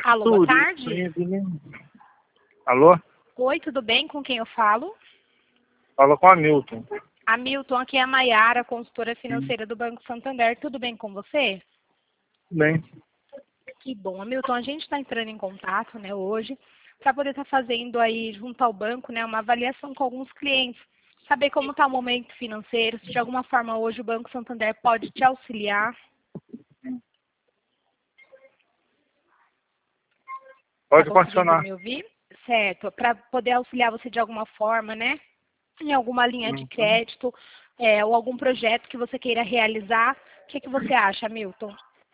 Alô, boa tarde. Alô? Oi, tudo bem? Com quem eu falo? Fala com a Hamilton. Hamilton, aqui é a Maiara, consultora financeira do Banco Santander. Tudo bem com você? Bem. Que bom. Hamilton, a gente está entrando em contato, né, hoje, para poder estar fazendo aí, junto ao banco, né, uma avaliação com alguns clientes. Saber como está o momento financeiro, se de alguma forma hoje o Banco Santander pode te auxiliar. Pode Tá conseguindo continuar. me ouvir? Certo. Para poder auxiliar você de alguma forma, né? Em alguma linha de crédito, ou algum projeto que você queira realizar. O que você acha, Hamilton?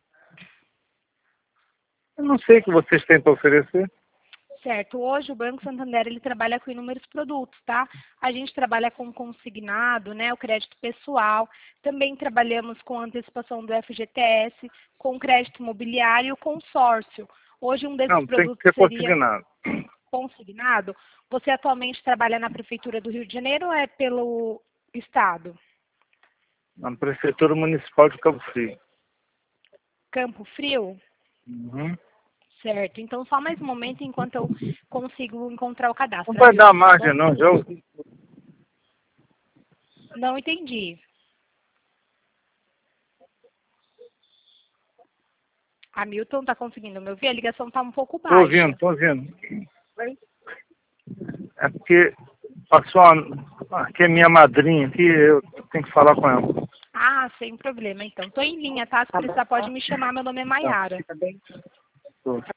Eu não sei o que vocês têm para oferecer. Certo. Hoje o Banco Santander ele trabalha com inúmeros produtos, tá? A gente trabalha com consignado, né? O crédito pessoal. Também trabalhamos com antecipação do FGTS, com crédito imobiliário e o consórcio. Hoje um desses Não, tem que produtos ser seria consignado. consignado. Você atualmente trabalha na Prefeitura do Rio de Janeiro ou é pelo Estado? Na Prefeitura Municipal de Cabo Frio. Campo Frio? Uhum. Certo. Então, só mais um momento enquanto eu consigo encontrar o cadastro. Não vai dar Hamilton, tá margem, bom? não. Já ouvi. Não entendi. Hamilton, tá conseguindo me ouvir? A ligação tá um pouco Tô ouvindo, baixa. tô ouvindo. É porque passou aqui é minha madrinha aqui, eu tenho que falar com ela. Ah, sem problema, então. Tô em linha, tá? Se precisar, pode me chamar. Meu nome é Tá. Maiara. Tô.